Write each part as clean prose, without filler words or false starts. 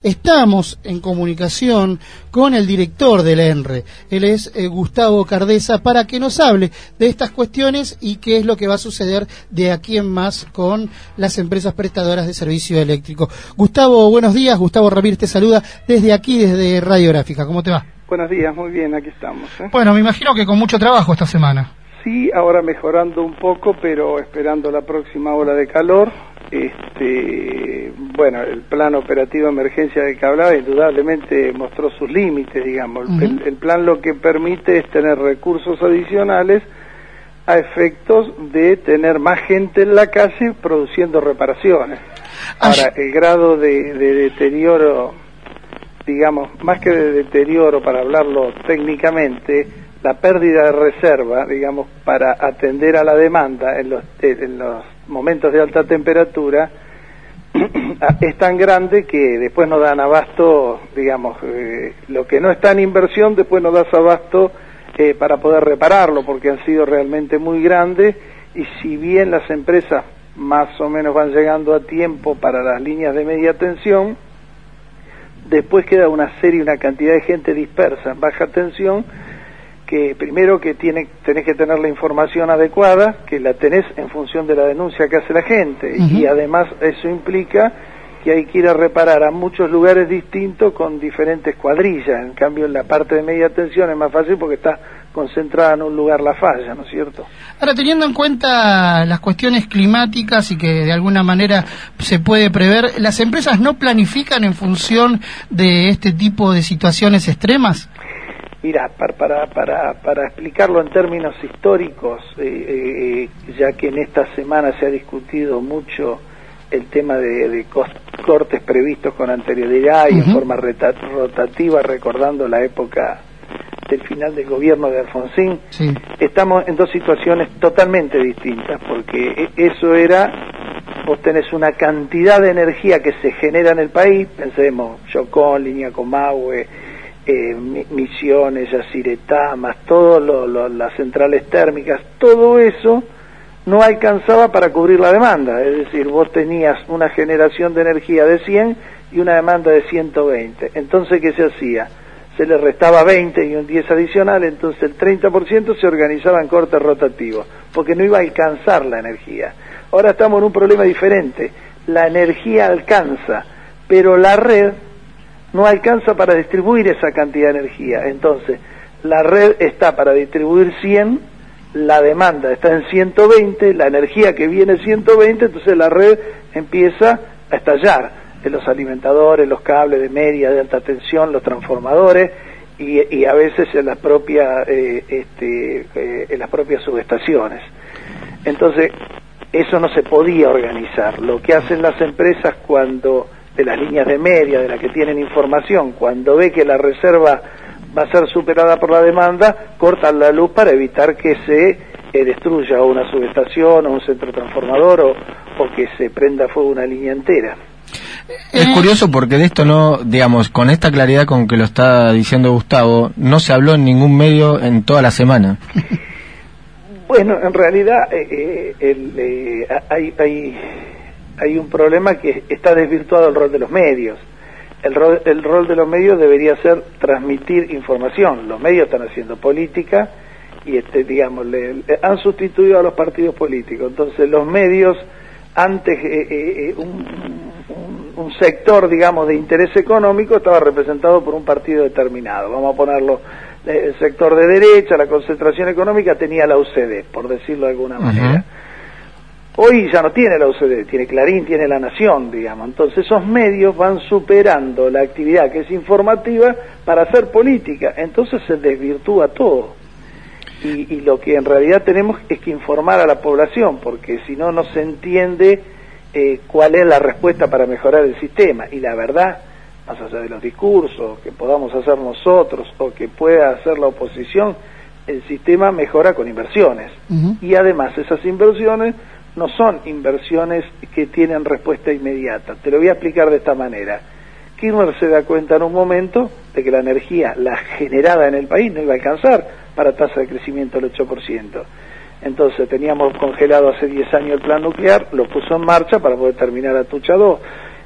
Estamos en comunicación con el director del ENRE, él es Gustavo Cardesa, para que nos hable de estas cuestiones y qué es lo que va a suceder de aquí en más con las empresas prestadoras de servicio eléctrico. Gustavo, buenos días. Gustavo Ramírez te saluda desde aquí, desde Radiográfica. ¿Cómo te va? Buenos días, muy bien, aquí estamos. Bueno, me imagino que con mucho trabajo esta semana. Sí, ahora mejorando un poco, pero esperando la próxima ola de calor. Bueno, el plan operativo de emergencia del que hablaba indudablemente mostró sus límites, digamos. El plan lo que permite es tener recursos adicionales a efectos de tener más gente en la calle produciendo reparaciones. Ahora, el grado de deterioro, digamos, más que de deterioro, para hablarlo técnicamente, la pérdida de reserva, digamos, para atender a la demanda en los momentos de alta temperatura, es tan grande que después no dan abasto, digamos, lo que no está en inversión, después no das abasto para poder repararlo, porque han sido realmente muy grandes, y si bien las empresas más o menos van llegando a tiempo para las líneas de media tensión, después queda una cantidad de gente dispersa en baja tensión, que primero que tenés que tener la información adecuada, que la tenés en función de la denuncia que hace la gente, y además eso implica que hay que ir a reparar a muchos lugares distintos con diferentes cuadrillas. En cambio, en la parte de media tensión es más fácil porque está concentrada en un lugar la falla, ¿no es cierto? Ahora, teniendo en cuenta las cuestiones climáticas y que de alguna manera se puede prever, ¿las empresas no planifican en función de este tipo de situaciones extremas? Mira, para explicarlo en términos históricos, ya que en esta semana se ha discutido mucho el tema de cortes previstos con anterioridad y en forma rotativa, recordando la época del final del gobierno de Alfonsín, estamos en dos situaciones totalmente distintas, porque eso era, vos tenés una cantidad de energía que se genera en el país, pensemos, Chocón, Línea Comahue, Misiones, Yacyretá, más todas las centrales térmicas, todo eso no alcanzaba para cubrir la demanda, es decir, vos tenías una generación de energía de 100 y una demanda de 120, entonces ¿qué se hacía? Se le restaba 20 y un 10 adicional, entonces el 30% se organizaba en cortes rotativos, porque no iba a alcanzar la energía. Ahora estamos en un problema diferente, la energía alcanza, pero la red no alcanza para distribuir esa cantidad de energía, entonces la red está para distribuir 100, la demanda está en 120, la energía que viene es 120, entonces la red empieza a estallar, en los alimentadores, los cables de media, de alta tensión, los transformadores, y a veces en las propias subestaciones. Entonces, eso no se podía organizar. Lo que hacen las empresas cuando, de las líneas de media, de las que tienen información, cuando ve que la reserva va a ser superada por la demanda, cortan la luz para evitar que se destruya una subestación o un centro transformador o que se prenda fuego una línea entera. Es curioso porque de esto no, digamos, con esta claridad con que lo está diciendo Gustavo, no se habló en ningún medio en toda la semana. Bueno, en realidad hay un problema que está desvirtuado el rol de los medios. El rol de los medios debería ser transmitir información. Los medios están haciendo política y digamos han sustituido a los partidos políticos. Entonces los medios, antes un sector, digamos, de interés económico estaba representado por un partido determinado. Vamos a ponerlo, el sector de derecha, la concentración económica tenía la UCD, por decirlo de alguna manera. Hoy ya no tiene la UCD, tiene Clarín, tiene La Nación, digamos. Entonces esos medios van superando la actividad que es informativa para hacer política. Entonces se desvirtúa todo. Y lo que en realidad tenemos es que informar a la población, porque si no, no se entiende cuál es la respuesta para mejorar el sistema. Y la verdad, más allá de los discursos que podamos hacer nosotros o que pueda hacer la oposición, el sistema mejora con inversiones. Y además esas inversiones no son inversiones que tienen respuesta inmediata. Te lo voy a explicar de esta manera. Kirchner se da cuenta en un momento de que la energía, la generada en el país, no iba a alcanzar para tasa de crecimiento del 8%. Entonces teníamos congelado hace 10 años el plan nuclear, lo puso en marcha para poder terminar Atucha 2.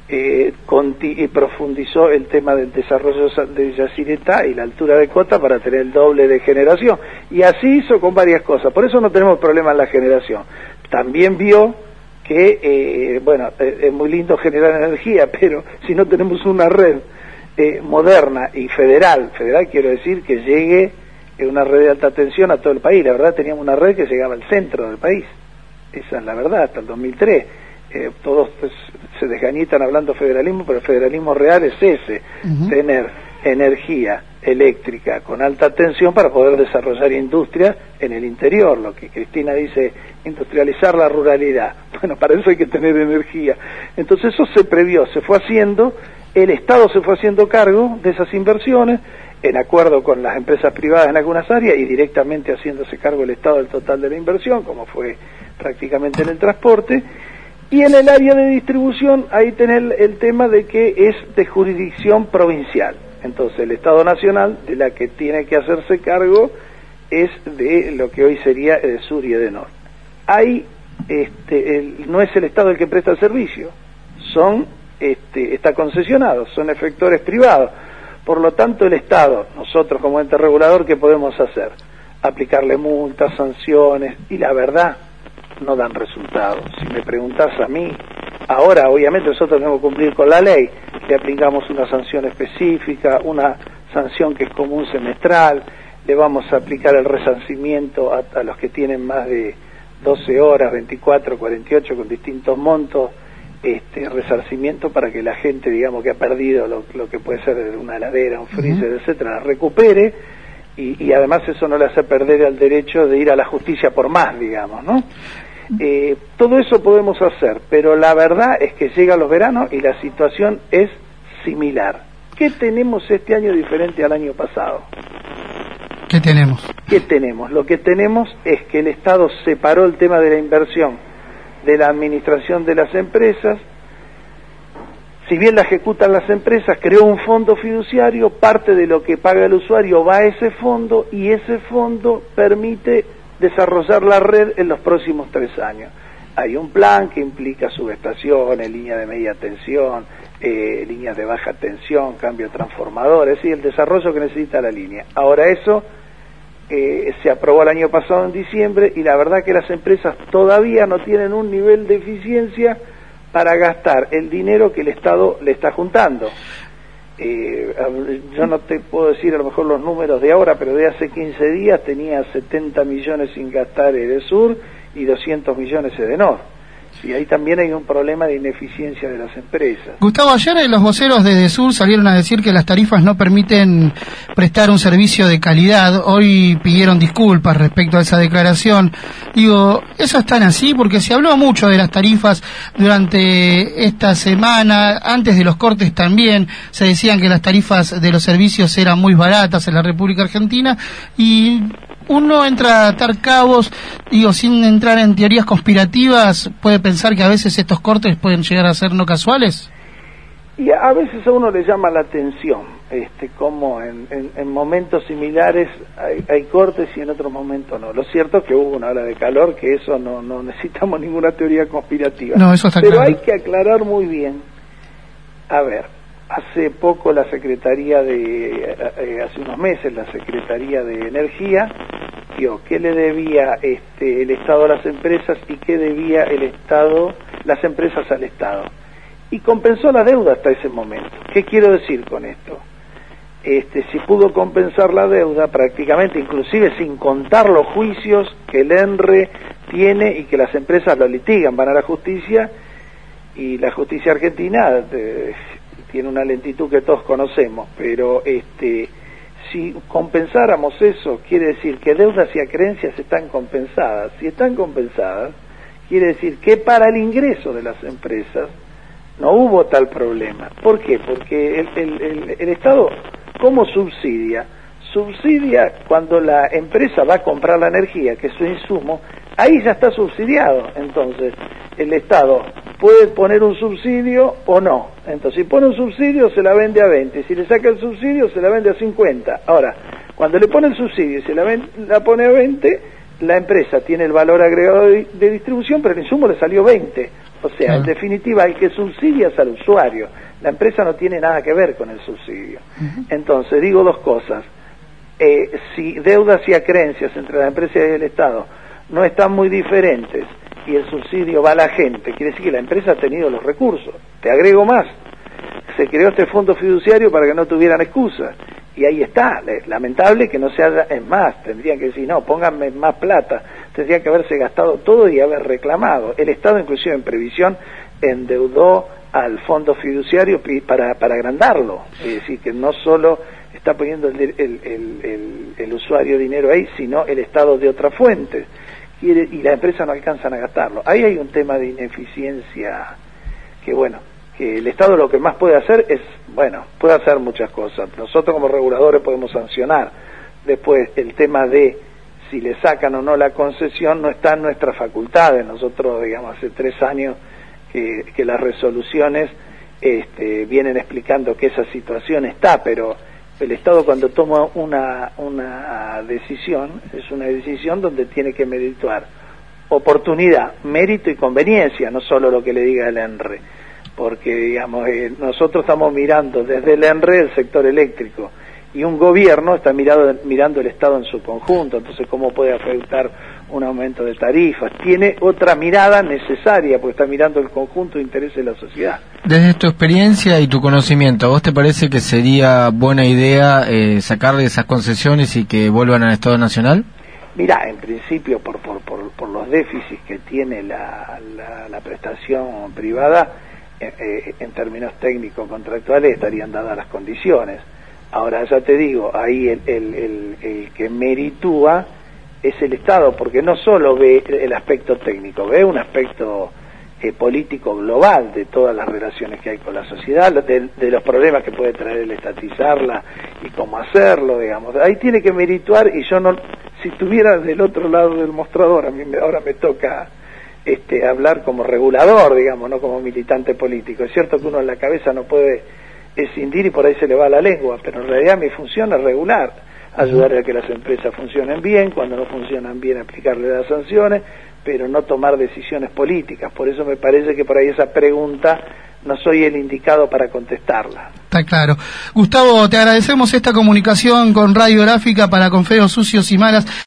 profundizó el tema del desarrollo de Yacyretá y la altura de cota para tener el doble de generación, y así hizo con varias cosas. Por eso no tenemos problema en la generación. También vio que es muy lindo generar energía, pero si no tenemos una red moderna y federal quiero decir que llegue una red de alta tensión a todo el país. La verdad, teníamos una red que llegaba al centro del país, esa es la verdad, hasta el 2003. Todos se desgañitan hablando federalismo, pero el federalismo real es ese, tener energía eléctrica con alta tensión para poder desarrollar industria en el interior, lo que Cristina dice, industrializar la ruralidad. Bueno, para eso hay que tener energía. Entonces eso se previó, se fue haciendo, el Estado se fue haciendo cargo de esas inversiones, en acuerdo con las empresas privadas en algunas áreas y directamente haciéndose cargo el Estado del total de la inversión, como fue prácticamente en el transporte. Y en el área de distribución, ahí tener el tema de que es de jurisdicción provincial. Entonces el Estado Nacional, de la que tiene que hacerse cargo, es de lo que hoy sería de sur y de norte. Ahí no es el Estado el que presta el servicio, está concesionado, son efectores privados. Por lo tanto, el Estado, nosotros como ente regulador, ¿qué podemos hacer? Aplicarle multas, sanciones, y la verdad, no dan resultados. Si me preguntás a mí, ahora obviamente nosotros tenemos que cumplir con la ley, le aplicamos una sanción específica, una sanción que es común semestral, le vamos a aplicar el resarcimiento a los que tienen más de 12 horas, 24, 48, con distintos montos, resarcimiento para que la gente, digamos, que ha perdido lo que puede ser una heladera, un freezer, etcétera, recupere, y además eso no le hace perder el derecho de ir a la justicia por más, digamos, ¿no? Todo eso podemos hacer, pero la verdad es que llegan los veranos y la situación es similar. ¿Qué tenemos este año diferente al año pasado? ¿Qué tenemos? Lo que tenemos es que el Estado separó el tema de la inversión de la administración de las empresas. Si bien la ejecutan las empresas, creó un fondo fiduciario, parte de lo que paga el usuario va a ese fondo, y ese fondo permite desarrollar la red en los próximos 3 años. Hay un plan que implica subestaciones, líneas de media tensión, líneas de baja tensión, cambio de transformadores, es decir, el desarrollo que necesita la línea. Ahora eso se aprobó el año pasado en diciembre, y la verdad que las empresas todavía no tienen un nivel de eficiencia para gastar el dinero que el Estado le está juntando. Yo no te puedo decir a lo mejor los números de ahora, pero de hace 15 días tenía 70 millones sin gastar Edesur y 200 millones Edenor. Y ahí también hay un problema de ineficiencia de las empresas. Gustavo, ayer los voceros de Edesur salieron a decir que las tarifas no permiten prestar un servicio de calidad. Hoy pidieron disculpas respecto a esa declaración. Digo, ¿eso es tan así? Porque se habló mucho de las tarifas durante esta semana, antes de los cortes también, se decían que las tarifas de los servicios eran muy baratas en la República Argentina, y uno entra a atar cabos, digo, sin entrar en teorías conspirativas, puede pensar que a veces estos cortes pueden llegar a ser no casuales. Y a veces a uno le llama la atención, como en momentos similares hay cortes y en otros momentos no. Lo cierto es que hubo una ola de calor, que eso no necesitamos ninguna teoría conspirativa. No, eso está Pero claro. Hay que aclarar muy bien. A ver, hace poco la Secretaría hace unos meses la Secretaría de Energía vio qué le debía el Estado a las empresas y qué debía las empresas al Estado, y compensó la deuda hasta ese momento. ¿Qué quiero decir con esto? Si pudo compensar la deuda prácticamente, inclusive sin contar los juicios que el ENRE tiene y que las empresas lo litigan, van a la justicia, y la justicia argentina tiene una lentitud que todos conocemos, pero si compensáramos eso, quiere decir que deudas y acreencias están compensadas. Si están compensadas, quiere decir que para el ingreso de las empresas no hubo tal problema. ¿Por qué? Porque el Estado, ¿cómo subsidia? Subsidia cuando la empresa va a comprar la energía, que es su insumo, ahí ya está subsidiado. Entonces, el Estado puede poner un subsidio o no. Entonces, si pone un subsidio, se la vende a 20. Si le saca el subsidio, se la vende a 50. Ahora, cuando le pone el subsidio y se la pone a 20, la empresa tiene el valor agregado de distribución, pero el insumo le salió 20. O sea, en definitiva, el que subsidia es al usuario. La empresa no tiene nada que ver con el subsidio. Entonces, digo dos cosas. Si deudas y acreencias entre la empresa y el Estado no están muy diferentes y el subsidio va a la gente, quiere decir que la empresa ha tenido los recursos. Te agrego más. Se creó este fondo fiduciario para que no tuvieran excusas. Y ahí está. Lamentable que no se haya... Es más, tendrían que decir, no, pónganme más plata. Tendría que haberse gastado todo y haber reclamado. El Estado, inclusive en previsión, endeudó al fondo fiduciario para agrandarlo. Es decir, que no solo está poniendo el usuario dinero ahí, sino el Estado de otra fuente. Y la empresa no alcanzan a gastarlo. Ahí hay un tema de ineficiencia que, bueno, que el Estado lo que más puede hacer es, bueno, puede hacer muchas cosas. Nosotros como reguladores podemos sancionar. Después, el tema de si le sacan o no la concesión no está en nuestras facultades. Nosotros, digamos, hace 3 años que las resoluciones vienen explicando que esa situación está, pero el Estado cuando toma una decisión, es una decisión donde tiene que meditar oportunidad, mérito y conveniencia, no solo lo que le diga el ENRE, porque digamos nosotros estamos mirando desde el ENRE el sector eléctrico y un gobierno está mirando el Estado en su conjunto, entonces cómo puede afectar un aumento de tarifas, tiene otra mirada necesaria porque está mirando el conjunto de intereses de la sociedad. Desde tu experiencia y tu conocimiento, ¿a vos te parece que sería buena idea sacarle esas concesiones y que vuelvan al Estado Nacional? Mirá, en principio por los déficits que tiene la prestación privada, en términos técnicos contractuales estarían dadas las condiciones. Ahora ya te digo, ahí el que meritúa es el Estado, porque no solo ve el aspecto técnico, ve un aspecto político global de todas las relaciones que hay con la sociedad, de los problemas que puede traer el estatizarla y cómo hacerlo, digamos. Ahí tiene que merituar, y yo no, si estuviera del otro lado del mostrador, a mí ahora me toca hablar como regulador, digamos, no como militante político. Es cierto que uno en la cabeza no puede escindir y por ahí se le va la lengua, pero en realidad mi función es regular, ayudar a que las empresas funcionen bien, cuando no funcionan bien aplicarle las sanciones, pero no tomar decisiones políticas. Por eso me parece que por ahí esa pregunta no soy el indicado para contestarla. Está claro. Gustavo, te agradecemos esta comunicación con Radio Gráfica para Con Feos Sucios y Malas.